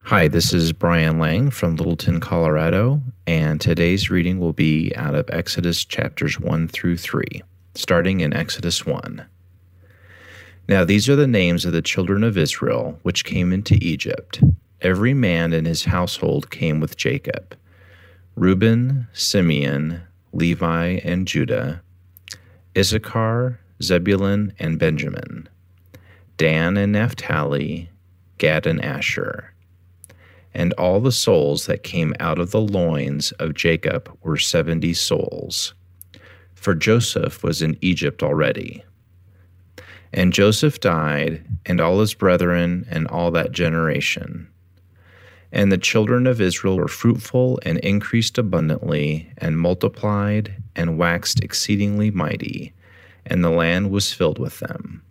Hi, this is Brian Lang from Littleton, Colorado, and today's reading will be out of Exodus chapters 1 through 3, starting in Exodus 1. Now these are the names of the children of Israel which came into Egypt. Every man in his household came with Jacob: Reuben, Simeon, Levi, and Judah, Issachar, Zebulun, and Benjamin, Dan and Naphtali, Gad and Asher. And all the souls that came out of the loins of Jacob were 70 souls, for Joseph was in Egypt already. And Joseph died, and all his brethren, and all that generation. And the children of Israel were fruitful, and increased abundantly, and multiplied, and waxed exceedingly mighty, and the land was filled with them.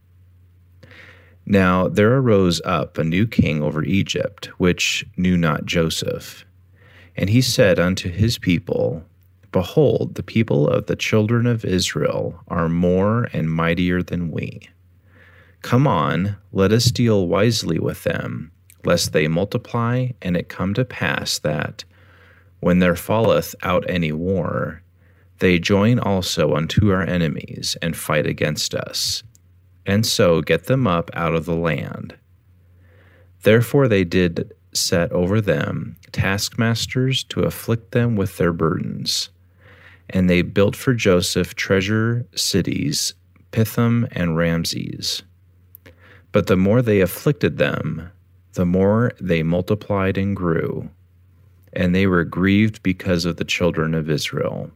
Now there arose up a new king over Egypt, which knew not Joseph. And he said unto his people, Behold, the people of the children of Israel are more and mightier than we. Come on, let us deal wisely with them, lest they multiply, and it come to pass that, when there falleth out any war, they join also unto our enemies, and fight against us, and so get them up out of the land. Therefore they did set over them taskmasters to afflict them with their burdens. And they built for Joseph treasure cities, Pithom and Ramses. But the more they afflicted them, the more they multiplied and grew, and they were grieved because of the children of Israel.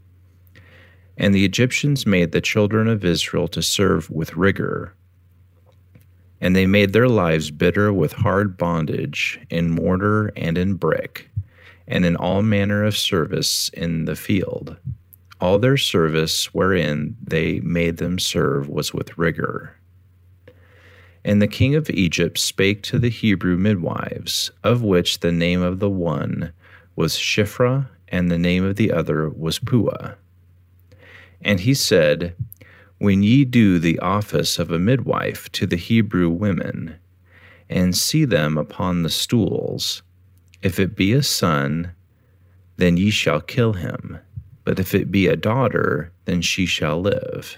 And the Egyptians made the children of Israel to serve with rigor, and they made their lives bitter with hard bondage in mortar and in brick, and in all manner of service in the field. All their service wherein they made them serve was with rigor. And the king of Egypt spake to the Hebrew midwives, of which the name of the one was Shiphrah, and the name of the other was Puah. And he said, When ye do the office of a midwife to the Hebrew women, and see them upon the stools, if it be a son, then ye shall kill him, but if it be a daughter, then she shall live.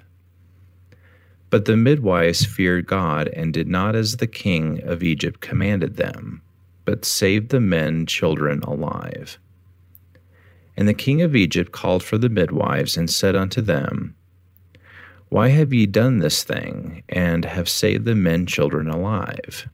But the midwives feared God, and did not as the king of Egypt commanded them, but saved the men children alive. And the king of Egypt called for the midwives, and said unto them, Why have ye done this thing, and have saved the men children alive?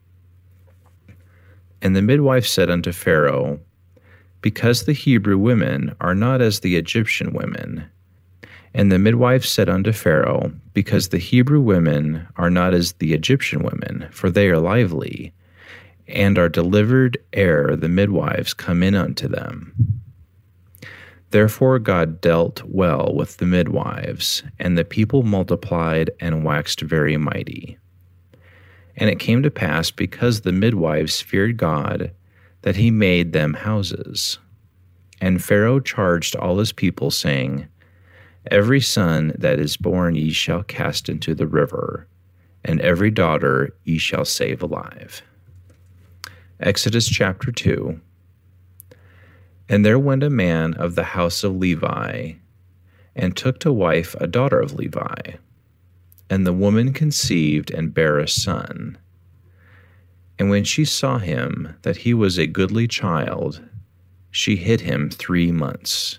And the midwife said unto Pharaoh, Because the Hebrew women are not as the Egyptian women. And the midwife said unto Pharaoh, Because the Hebrew women are not as the Egyptian women, for they are lively, and are delivered ere the midwives come in unto them. Therefore God dealt well with the midwives, and the people multiplied and waxed very mighty. And it came to pass, because the midwives feared God, that he made them houses. And Pharaoh charged all his people, saying, Every son that is born ye shall cast into the river, and every daughter ye shall save alive. Exodus chapter 2. And there went a man of the house of Levi, and took to wife a daughter of Levi. And the woman conceived and bare a son. And when she saw him, that he was a goodly child, she hid him 3 months.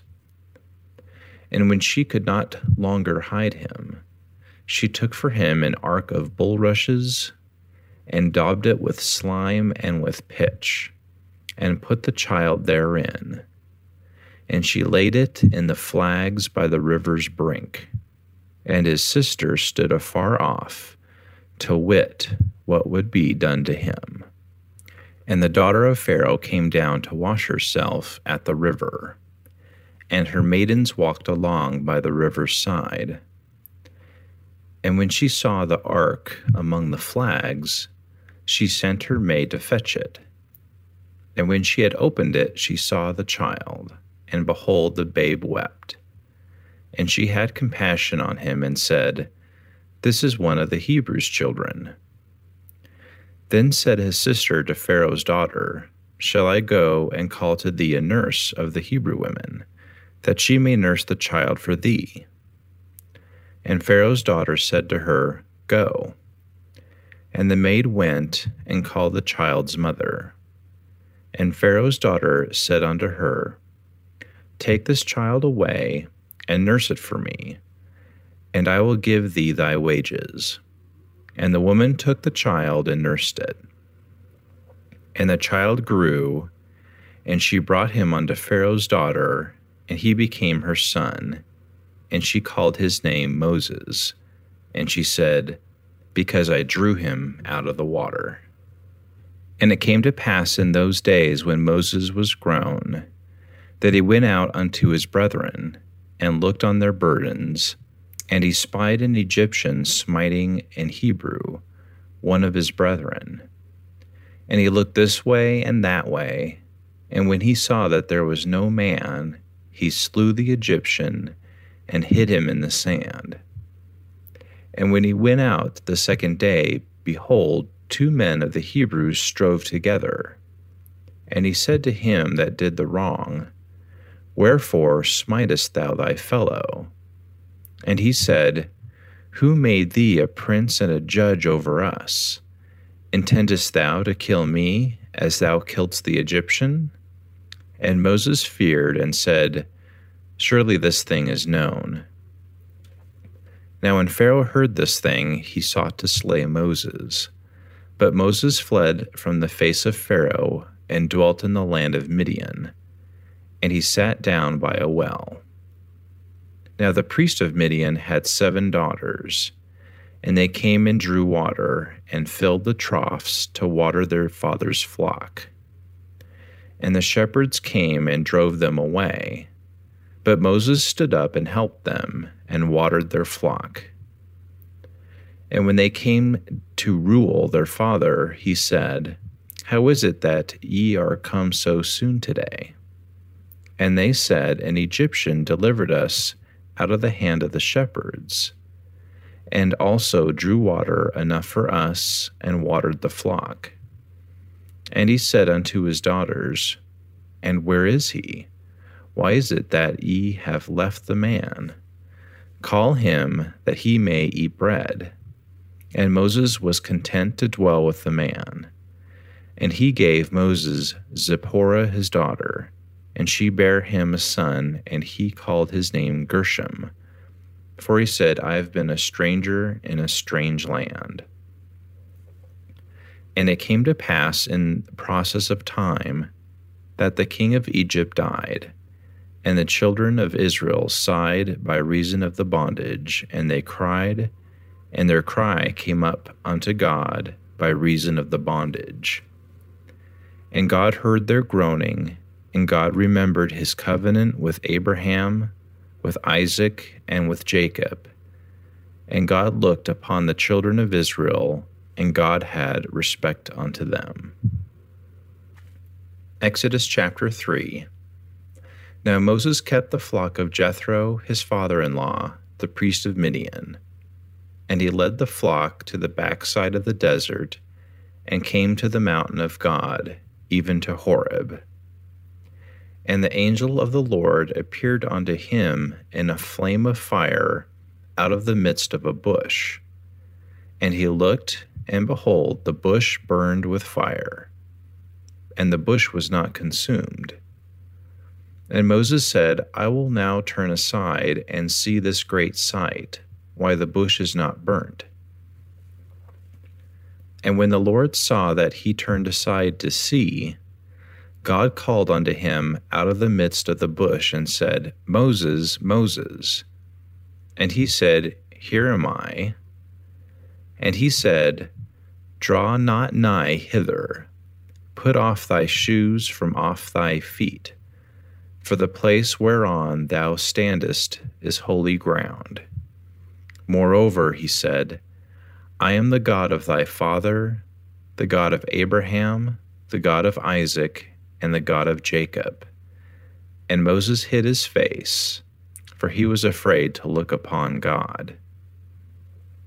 And when she could not longer hide him, she took for him an ark of bulrushes, and daubed it with slime and with pitch, and put the child therein. And she laid it in the flags by the river's brink. And his sister stood afar off, to wit what would be done to him. And the daughter of Pharaoh came down to wash herself at the river, and her maidens walked along by the river's side. And when she saw the ark among the flags, she sent her maid to fetch it. And when she had opened it, she saw the child, and behold, the babe wept. And she had compassion on him, and said, This is one of the Hebrews' children. Then said his sister to Pharaoh's daughter, shall I go and call to thee a nurse of the Hebrew women, that she may nurse the child for thee? And Pharaoh's daughter said to her, Go. And the maid went and called the child's mother. And Pharaoh's daughter said unto her, Take this child away, and nurse it for me, and I will give thee thy wages. And the woman took the child and nursed it. And the child grew, and she brought him unto Pharaoh's daughter, and he became her son. And she called his name Moses. And she said, Because I drew him out of the water. And it came to pass in those days when Moses was grown, that he went out unto his brethren, and looked on their burdens, and he spied an Egyptian smiting an Hebrew, one of his brethren. And he looked this way and that way, and when he saw that there was no man, he slew the Egyptian, and hid him in the sand. And when he went out the second day, behold, 2 men of the Hebrews strove together. And he said to him that did the wrong, Wherefore smitest thou thy fellow? And he said, Who made thee a prince and a judge over us? Intendest thou to kill me, as thou killedst the Egyptian? And Moses feared and said, Surely this thing is known. Now when Pharaoh heard this thing, he sought to slay Moses. But Moses fled from the face of Pharaoh, and dwelt in the land of Midian. And he sat down by a well. Now the priest of Midian had 7 daughters, and they came and drew water, and filled the troughs to water their father's flock. And the shepherds came and drove them away. But Moses stood up and helped them, and watered their flock. And when they came to rule their father, he said, How is it that ye are come so soon today? And they said, An Egyptian delivered us out of the hand of the shepherds, and also drew water enough for us, and watered the flock. And he said unto his daughters, And where is he? Why is it that ye have left the man? Call him, that he may eat bread. And Moses was content to dwell with the man. And he gave Moses Zipporah his daughter, and she bare him a son, and he called his name Gershom. For he said, I have been a stranger in a strange land. And it came to pass in the process of time that the king of Egypt died, and the children of Israel sighed by reason of the bondage, and they cried, and their cry came up unto God by reason of the bondage. And God heard their groaning, and God remembered his covenant with Abraham, with Isaac, and with Jacob. And God looked upon the children of Israel, and God had respect unto them. Exodus chapter 3. Now Moses kept the flock of Jethro, his father-in-law, the priest of Midian. And he led the flock to the backside of the desert, and came to the mountain of God, even to Horeb. And the angel of the Lord appeared unto him in a flame of fire out of the midst of a bush. And he looked, and behold, the bush burned with fire, and the bush was not consumed. And Moses said, I will now turn aside and see this great sight, why the bush is not burnt. And when the Lord saw that he turned aside to see, God called unto him out of the midst of the bush, and said, Moses, Moses. And he said, Here am I. And he said, Draw not nigh hither. Put off thy shoes from off thy feet, for the place whereon thou standest is holy ground. Moreover, he said, I am the God of thy father, the God of Abraham, the God of Isaac, and the God of Jacob. And Moses hid his face, for he was afraid to look upon God.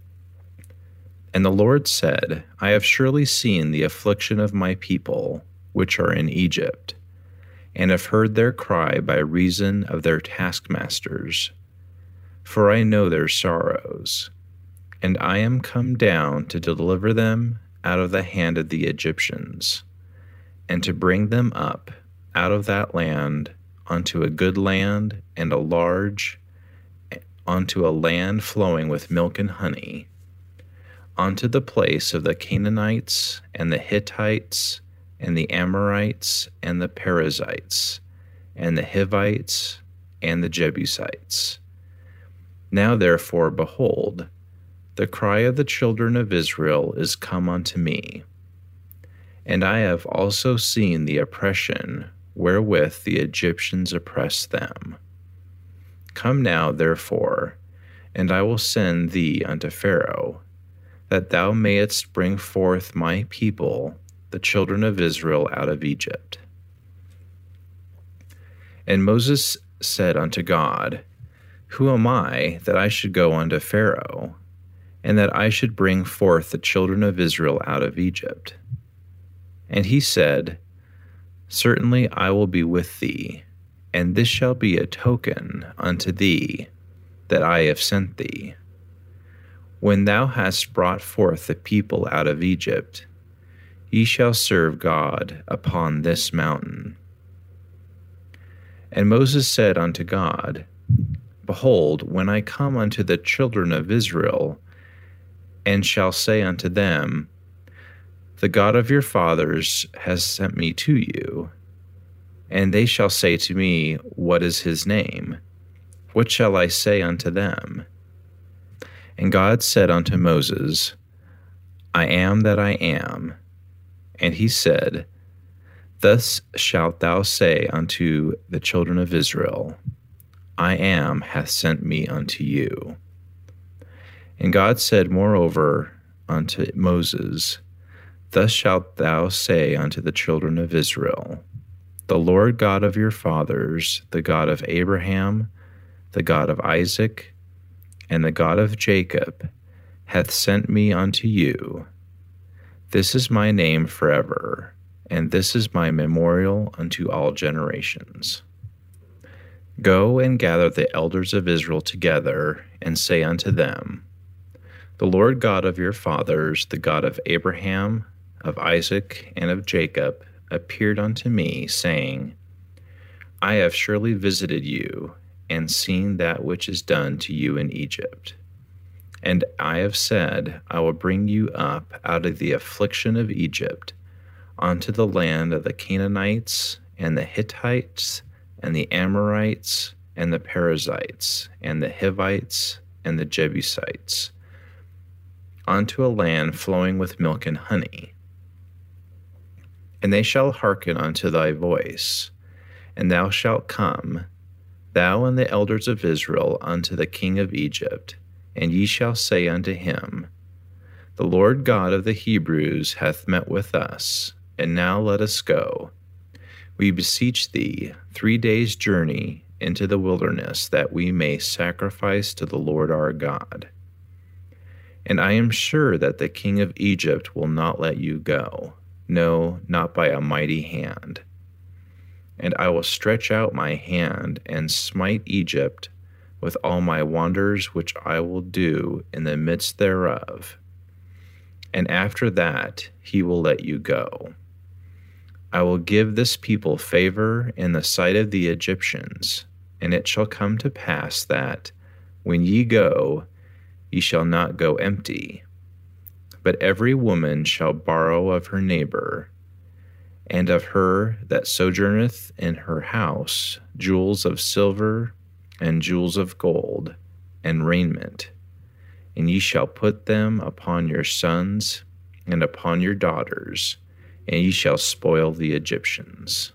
And the Lord said, I have surely seen the affliction of my people, which are in Egypt, and have heard their cry by reason of their taskmasters. For I know their sorrows, and I am come down to deliver them out of the hand of the Egyptians, and to bring them up out of that land unto a good land and a large, unto a land flowing with milk and honey, unto the place of the Canaanites and the Hittites and the Amorites and the Perizzites and the Hivites and the Jebusites. Now therefore, behold, the cry of the children of Israel is come unto me, and I have also seen the oppression wherewith the Egyptians oppress them. Come now, therefore, and I will send thee unto Pharaoh, that thou mayest bring forth my people, the children of Israel, out of Egypt. And Moses said unto God, Who am I that I should go unto Pharaoh, and that I should bring forth the children of Israel out of Egypt? And he said, Certainly I will be with thee, and this shall be a token unto thee that I have sent thee. When thou hast brought forth the people out of Egypt, ye shall serve God upon this mountain. And Moses said unto God, Behold, when I come unto the children of Israel, and shall say unto them, The God of your fathers has sent me to you, and they shall say to me, What is his name? What shall I say unto them? And God said unto Moses, I am that I am. And he said, Thus shalt thou say unto the children of Israel, I am hath sent me unto you. And God said moreover unto Moses, Thus shalt thou say unto the children of Israel, The Lord God of your fathers, the God of Abraham, the God of Isaac, and the God of Jacob, hath sent me unto you. This is my name forever, and this is my memorial unto all generations. Go and gather the elders of Israel together, and say unto them, The Lord God of your fathers, the God of Abraham, of Isaac, and of Jacob, appeared unto me, saying, I have surely visited you, and seen that which is done to you in Egypt. And I have said, I will bring you up out of the affliction of Egypt, unto the land of the Canaanites, and the Hittites, and the Amorites, and the Perizzites, and the Hivites, and the Jebusites, unto a land flowing with milk and honey. And they shall hearken unto thy voice, and thou shalt come, thou and the elders of Israel, unto the king of Egypt, and ye shall say unto him, The Lord God of the Hebrews hath met with us, and now let us go. We beseech thee 3 days' journey into the wilderness, that we may sacrifice to the Lord our God. And I am sure that the king of Egypt will not let you go, no, not by a mighty hand. And I will stretch out my hand and smite Egypt with all my wonders which I will do in the midst thereof. And after that he will let you go. I will give this people favor in the sight of the Egyptians, and it shall come to pass that, when ye go, ye shall not go empty, but every woman shall borrow of her neighbor, and of her that sojourneth in her house jewels of silver, and jewels of gold, and raiment, and ye shall put them upon your sons and upon your daughters, and ye shall spoil the Egyptians.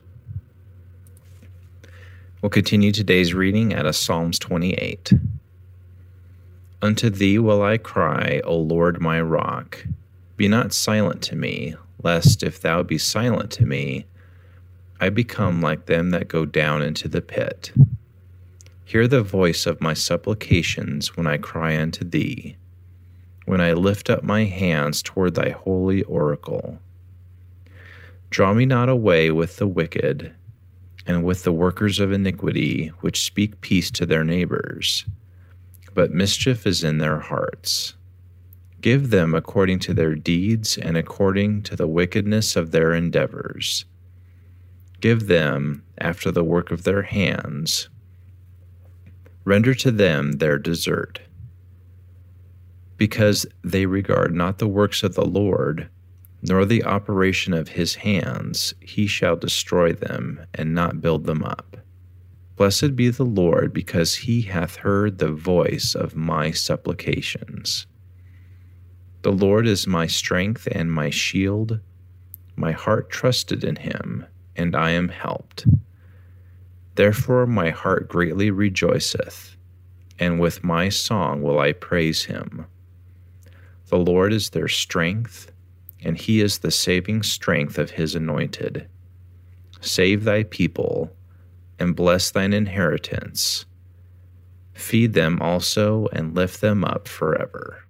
We'll continue today's reading out of Psalms 28. Unto thee will I cry, O Lord my rock. Be not silent to me, lest if thou be silent to me, I become like them that go down into the pit. Hear the voice of my supplications when I cry unto thee, when I lift up my hands toward thy holy oracle. Draw me not away with the wicked, and with the workers of iniquity, which speak peace to their neighbors, but mischief is in their hearts. Give them according to their deeds and according to the wickedness of their endeavors. Give them after the work of their hands. Render to them their desert. Because they regard not the works of the Lord, nor the operation of his hands, he shall destroy them and not build them up. Blessed be the Lord, because he hath heard the voice of my supplications. The Lord is my strength and my shield. My heart trusted in him, and I am helped. Therefore my heart greatly rejoiceth, and with my song will I praise him. The Lord is their strength, and he is the saving strength of his anointed. Save thy people, and bless thine inheritance. Feed them also, and lift them up forever.